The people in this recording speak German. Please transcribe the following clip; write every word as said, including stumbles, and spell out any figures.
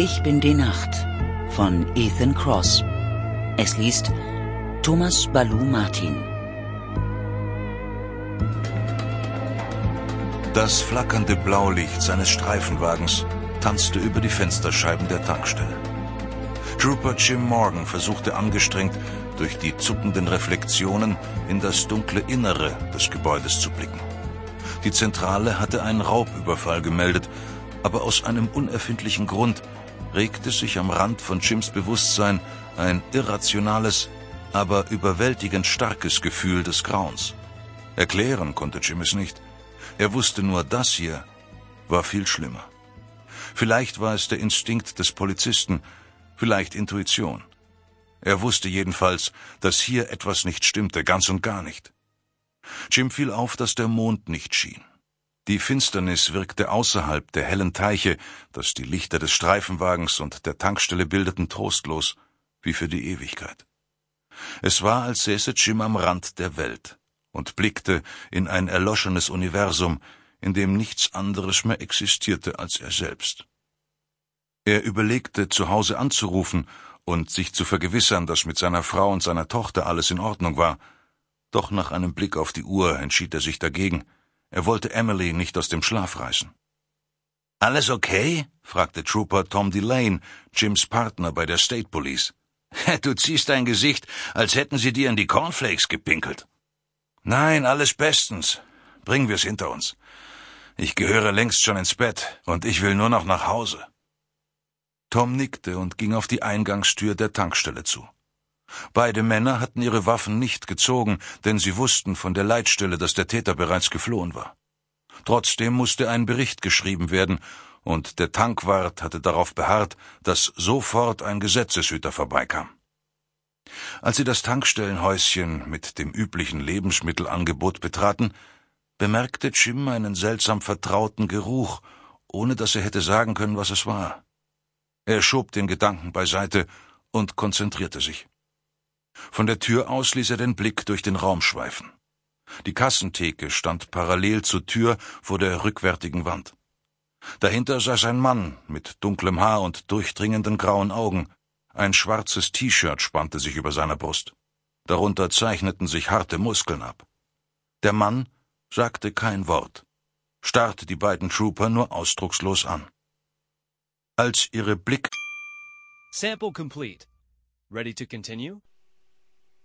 Ich bin die Nacht von Ethan Cross. Es liest Thomas Balou Martin. Das flackernde Blaulicht seines Streifenwagens tanzte über die Fensterscheiben der Tankstelle. Trooper Jim Morgan versuchte angestrengt, durch die zuckenden Reflexionen in das dunkle Innere des Gebäudes zu blicken. Die Zentrale hatte einen Raubüberfall gemeldet, aber aus einem unerfindlichen Grund regte sich am Rand von Jims Bewusstsein ein irrationales, aber überwältigend starkes Gefühl des Grauens. Erklären konnte Jim es nicht. Er wusste nur, das hier war viel schlimmer. Vielleicht war es der Instinkt des Polizisten, vielleicht Intuition. Er wusste jedenfalls, dass hier etwas nicht stimmte, ganz und gar nicht. Jim fiel auf, dass der Mond nicht schien. Die Finsternis wirkte außerhalb der hellen Teiche, das die Lichter des Streifenwagens und der Tankstelle bildeten, trostlos, wie für die Ewigkeit. Es war, als säße Jim am Rand der Welt und blickte in ein erloschenes Universum, in dem nichts anderes mehr existierte als er selbst. Er überlegte, zu Hause anzurufen und sich zu vergewissern, dass mit seiner Frau und seiner Tochter alles in Ordnung war. Doch nach einem Blick auf die Uhr entschied er sich dagegen. Er wollte Emily nicht aus dem Schlaf reißen. »Alles okay?« fragte Trooper Tom Delane, Jims Partner bei der State Police. »Du ziehst dein Gesicht, als hätten sie dir in die Cornflakes gepinkelt.« »Nein, alles bestens. Bringen wir's hinter uns. Ich gehöre längst schon ins Bett und ich will nur noch nach Hause.« Tom nickte und ging auf die Eingangstür der Tankstelle zu. Beide Männer hatten ihre Waffen nicht gezogen, denn sie wussten von der Leitstelle, dass der Täter bereits geflohen war. Trotzdem musste ein Bericht geschrieben werden, und der Tankwart hatte darauf beharrt, dass sofort ein Gesetzeshüter vorbeikam. Als sie das Tankstellenhäuschen mit dem üblichen Lebensmittelangebot betraten, bemerkte Jim einen seltsam vertrauten Geruch, ohne dass er hätte sagen können, was es war. Er schob den Gedanken beiseite und konzentrierte sich. Von der Tür aus ließ er den Blick durch den Raum schweifen. Die Kassentheke stand parallel zur Tür vor der rückwärtigen Wand. Dahinter saß ein Mann mit dunklem Haar und durchdringenden grauen Augen. Ein schwarzes T-Shirt spannte sich über seiner Brust. Darunter zeichneten sich harte Muskeln ab. Der Mann sagte kein Wort, starrte die beiden Trooper nur ausdruckslos an. Als ihre Blick... Sample complete. Ready to continue?